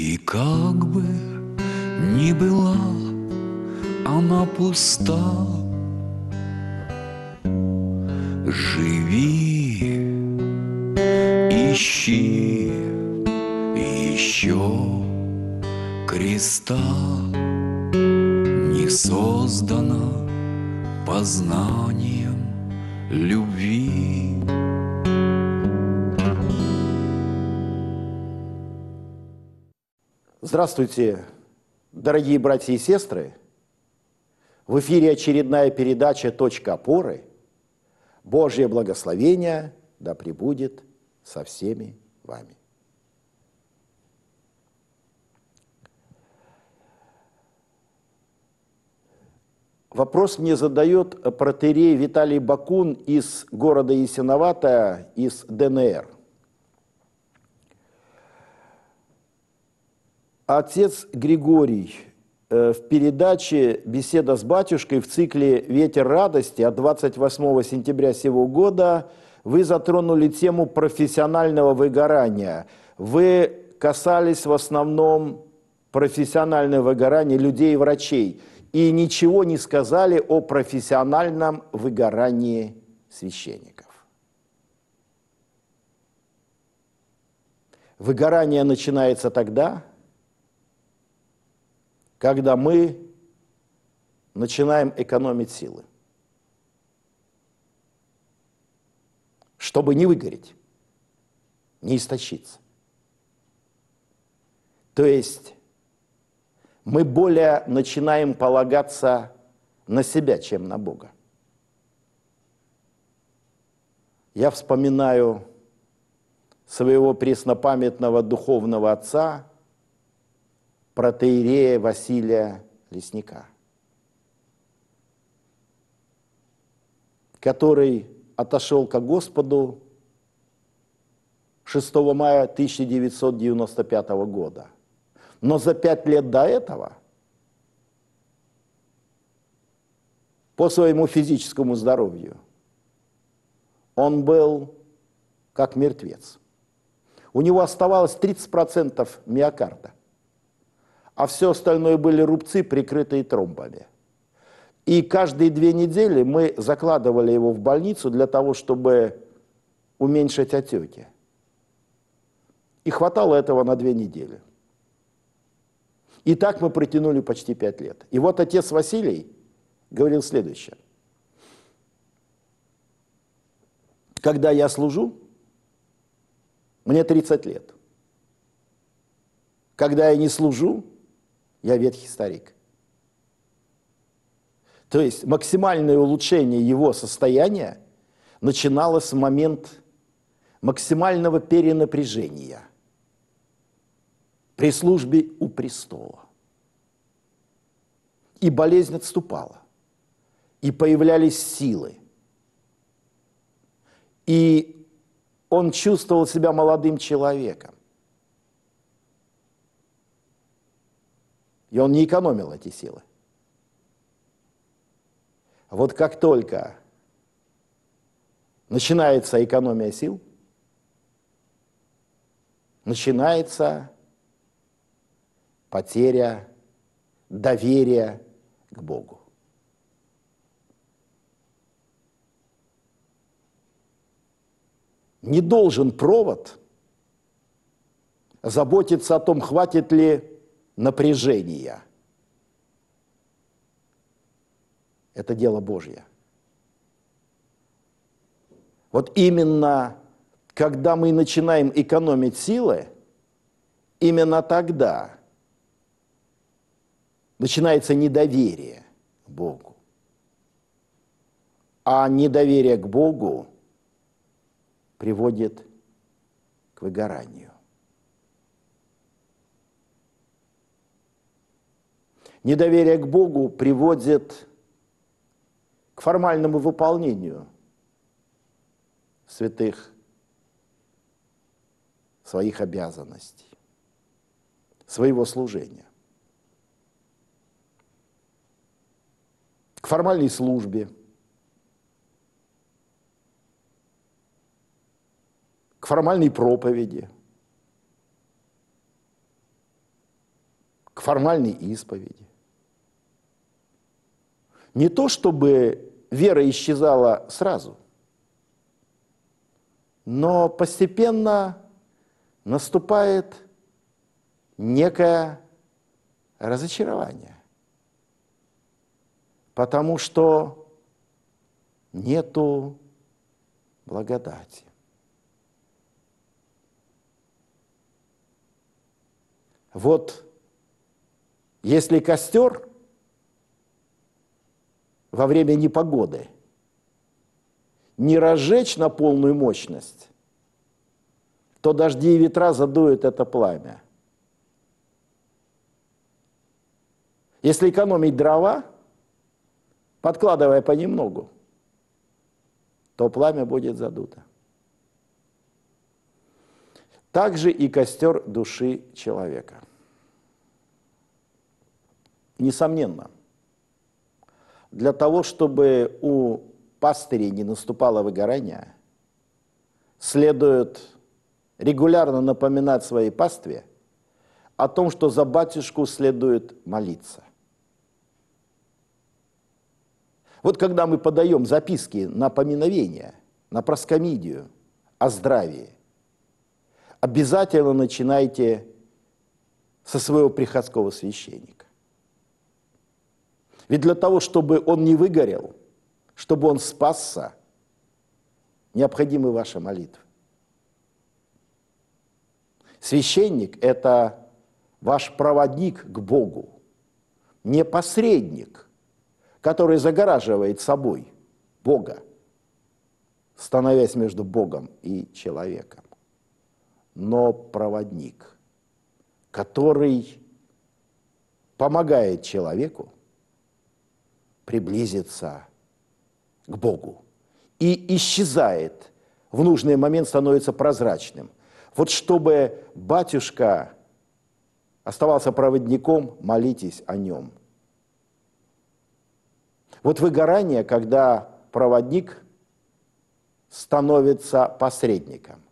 И как бы ни была она пуста, живи, ищи еще креста. Не создана познанием любви. Здравствуйте, дорогие братья и сестры! В эфире очередная передача «Точка опоры». Божье благословение да пребудет со всеми вами. Вопрос мне задает протоиерей Виталий Бакун из города Ясиновата, из ДНР. Отец Григорий, в передаче «Беседа с батюшкой» в цикле «Ветер радости» от 28 сентября сего года вы затронули тему профессионального выгорания. Вы касались в основном профессионального выгорания людей и врачей и ничего не сказали о профессиональном выгорании священников. Выгорание начинается тогда, когда мы начинаем экономить силы, чтобы не выгореть, не истощиться. То есть мы более начинаем полагаться на себя, чем на Бога. Я вспоминаю своего преснопамятного духовного отца, протоиерея Василия Лесника, который отошел ко Господу 6 мая 1995 года. Но за 5 лет до этого, по своему физическому здоровью, он был как мертвец. У него оставалось 30% миокарда, а все остальное были рубцы, прикрытые тромбами. И каждые 2 недели мы закладывали его в больницу для того, чтобы уменьшить отеки. И хватало этого на 2 недели. И так мы протянули почти 5 лет. И вот отец Василий говорил следующее. Когда я служу, мне 30 лет. Когда я не служу, я ветхий старик. То есть максимальное улучшение его состояния начиналось в момент максимального перенапряжения при службе у престола. И болезнь отступала, и появлялись силы. И он чувствовал себя молодым человеком. И он не экономил эти силы. Вот как только начинается экономия сил, начинается потеря доверия к Богу. Не должен провод заботиться о том, хватит ли напряжения. Это дело Божье. Вот именно когда мы начинаем экономить силы, именно тогда начинается недоверие к Богу. А недоверие к Богу приводит к выгоранию. Недоверие к Богу приводит к формальному выполнению святых своих обязанностей, своего служения. К формальной службе, к формальной проповеди, к формальной исповеди. Не то, чтобы вера исчезала сразу, но постепенно наступает некое разочарование, потому что нету благодати. Вот если костер во время непогоды не разжечь на полную мощность, то дожди и ветра задуют это пламя. Если экономить дрова, подкладывая понемногу, то пламя будет задуто. Также и костер души человека. Несомненно, для того, чтобы у пастырей не наступало выгорание, следует регулярно напоминать своей пастве о том, что за батюшку следует молиться. Вот когда мы подаем записки на поминовение, на проскомидию о здравии, обязательно начинайте со своего приходского священника. Ведь для того, чтобы он не выгорел, чтобы он спасся, необходимы ваши молитвы. Священник – это ваш проводник к Богу, не посредник, который загораживает собой Бога, становясь между Богом и человеком, но проводник, который помогает человеку приблизиться к Богу и исчезает, в нужный момент становится прозрачным. Вот чтобы батюшка оставался проводником, молитесь о нем. Вот выгорание, когда проводник становится посредником.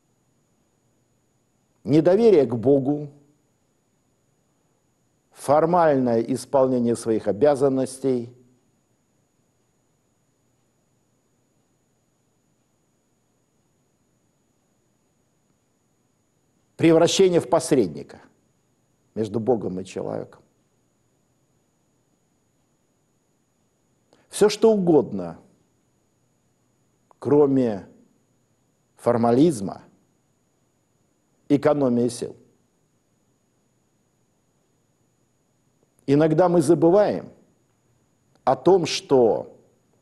Недоверие к Богу, формальное исполнение своих обязанностей, превращение в посредника между Богом и человеком. Все, что угодно, кроме формализма, экономии сил. Иногда мы забываем о том, что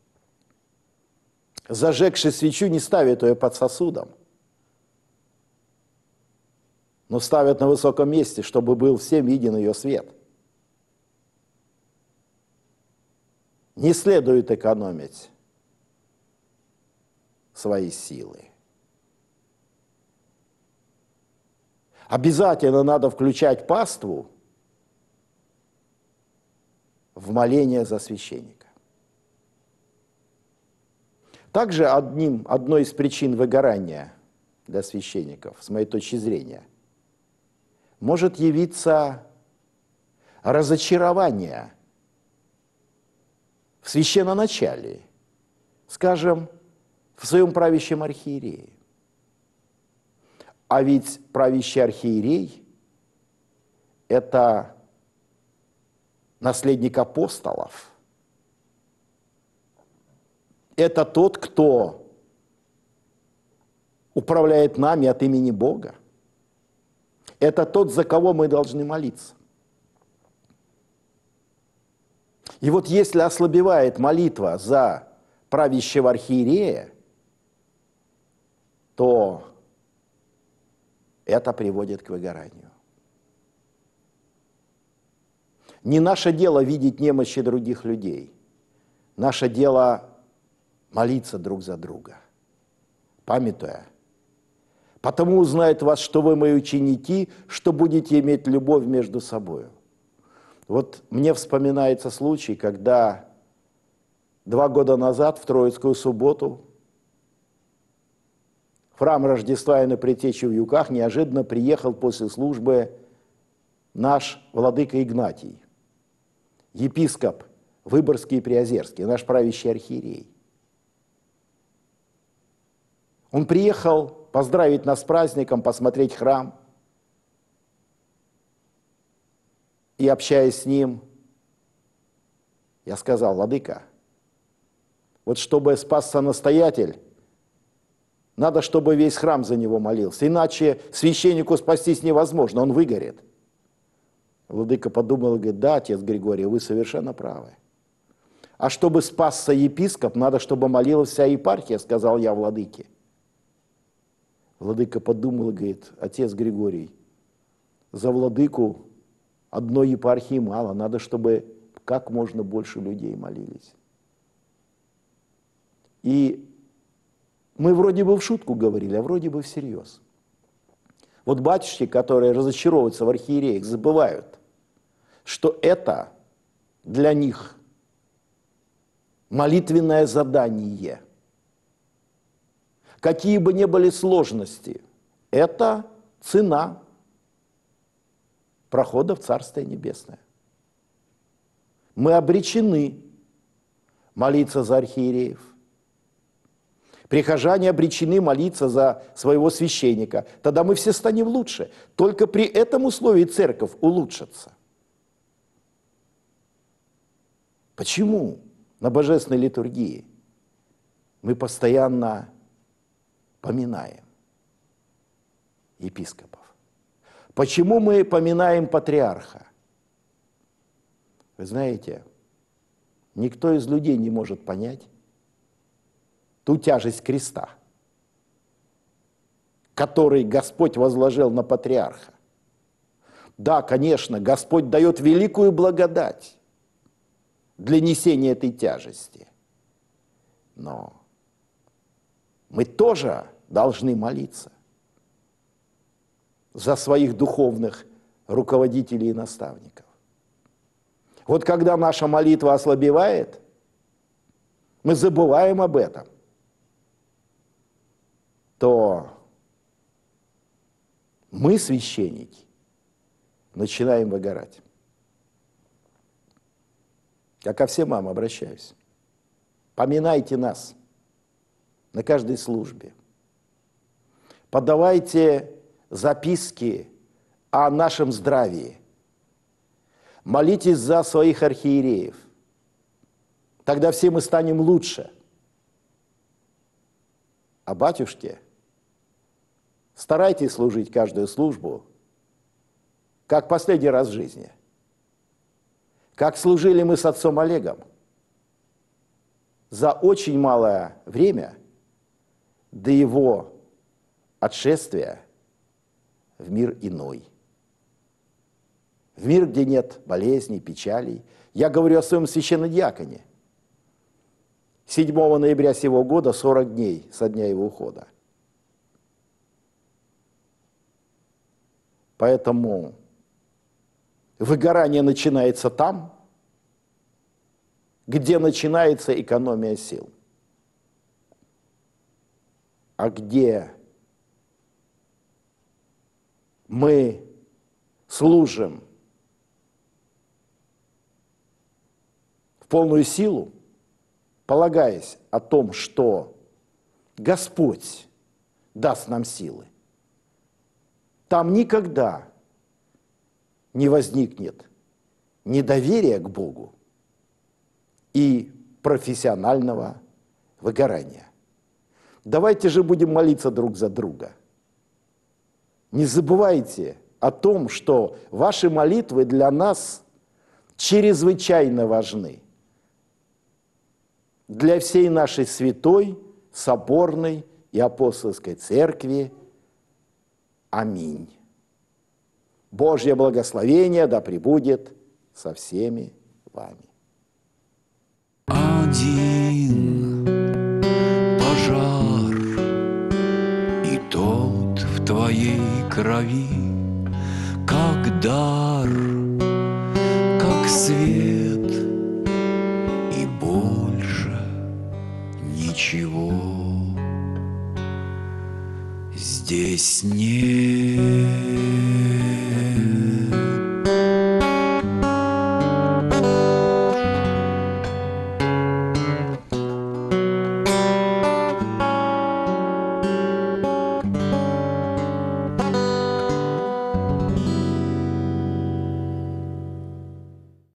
зажегший свечу не ставит ее под сосудом, но ставят на высоком месте, чтобы был всем виден ее свет. Не следует экономить свои силы. Обязательно надо включать паству в моление за священника. Также одной из причин выгорания для священников, с моей точки зрения, может явиться разочарование в священноначалии, скажем, в своем правящем архиерее. А ведь правящий архиерей – это наследник апостолов. Это тот, кто управляет нами от имени Бога. Это тот, за кого мы должны молиться. И вот если ослабевает молитва за правящего архиерея, то это приводит к выгоранию. Не наше дело видеть немощи других людей. Наше дело молиться друг за друга, памятуя: «Потому узнает вас, что вы мои ученики, что будете иметь любовь между собою». Вот мне вспоминается случай, когда 2 года назад, в Троицкую субботу, в храм Рождества и на Предтечи в Юках неожиданно приехал после службы наш владыка Игнатий, епископ Выборгский и Приозерский, наш правящий архиерей. Он приехал поздравить нас с праздником, посмотреть храм. И, общаясь с ним, я сказал: владыка, вот чтобы спасся настоятель, надо, чтобы весь храм за него молился, иначе священнику спастись невозможно, он выгорит. Владыка подумал и говорит: да, отец Григорий, вы совершенно правы. А чтобы спасся епископ, надо, чтобы молилась вся епархия, сказал я владыке. Владыка подумал и говорит: отец Григорий, за владыку одной епархии мало, надо, чтобы как можно больше людей молились. И мы вроде бы в шутку говорили, а вроде бы всерьез. Вот батюшки, которые разочаровываются в архиереях, забывают, что это для них молитвенное задание. Какие бы ни были сложности, это цена прохода в Царствие Небесное. Мы обречены молиться за архиереев. Прихожане обречены молиться за своего священника. Тогда мы все станем лучше. Только при этом условии церковь улучшится. Почему на божественной литургии мы постоянно поминаем епископов? Почему мы поминаем патриарха? Вы знаете, никто из людей не может понять ту тяжесть креста, который Господь возложил на патриарха. Да, конечно, Господь дает великую благодать для несения этой тяжести. Но мы тоже должны молиться за своих духовных руководителей и наставников. Вот когда наша молитва ослабевает, мы забываем об этом, то мы, священники, начинаем выгорать. Я ко всем вам обращаюсь. Поминайте нас на каждой службе. Подавайте записки о нашем здравии. Молитесь за своих архиереев. Тогда все мы станем лучше. А батюшки, старайтесь служить каждую службу, как последний раз в жизни. Как служили мы с отцом Олегом. За очень малое время до его отшествия в мир иной. В мир, где нет болезней, печалей. Я говорю о своем священнодиаконе. 7 ноября сего года 40 дней со дня его ухода. Поэтому выгорание начинается там, где начинается экономия сил. А где мы служим в полную силу, полагаясь о том, что Господь даст нам силы, там никогда не возникнет недоверия к Богу и профессионального выгорания. Давайте же будем молиться друг за друга. Не забывайте о том, что ваши молитвы для нас чрезвычайно важны. Для всей нашей святой, соборной и апостольской церкви. Аминь. Божье благословение да пребудет со всеми вами. Один пожар, и тот в твоей крови, как дар